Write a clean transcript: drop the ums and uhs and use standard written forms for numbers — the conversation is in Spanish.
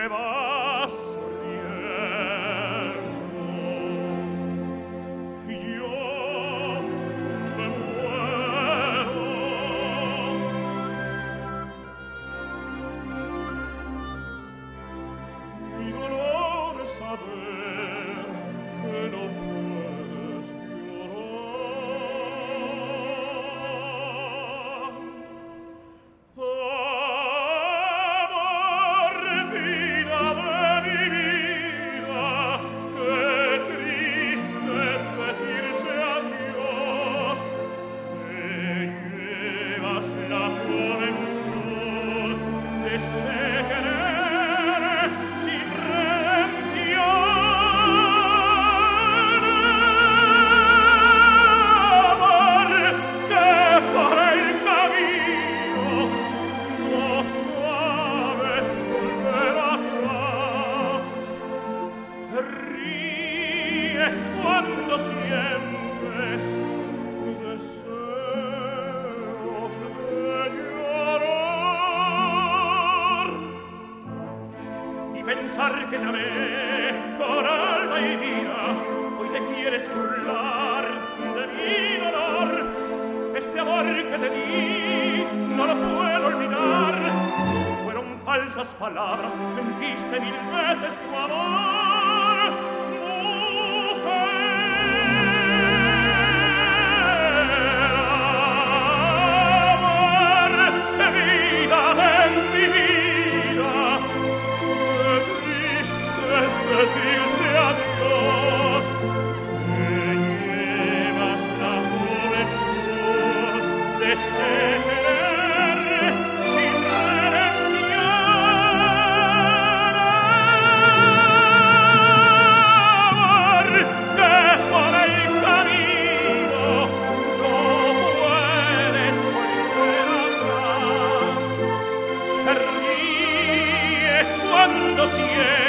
vas riendo y yo me muero. Mi dolor es saber que no puedes llorar. Amor, vida de mi vida, qué triste es decirse adiós, que llevas la juventud de este querer sin redención. Amor, que por el camino no sabes volver atrás. Te ríes cuando sientes deseos de llorar y pensar que te amé con alma y vida. Hoy te quieres burlar de mi dolor. Este amor que te di no lo puedo olvidar. Fueron falsas palabras, mentiste 1000 veces tu amor, mujer. Amor, vida de mi vida, qué triste es decirse adiós, que llevas la juventud de este querer sin redención. Amor, que por el camino no puedes volver atrás. Te ríes cuando sientes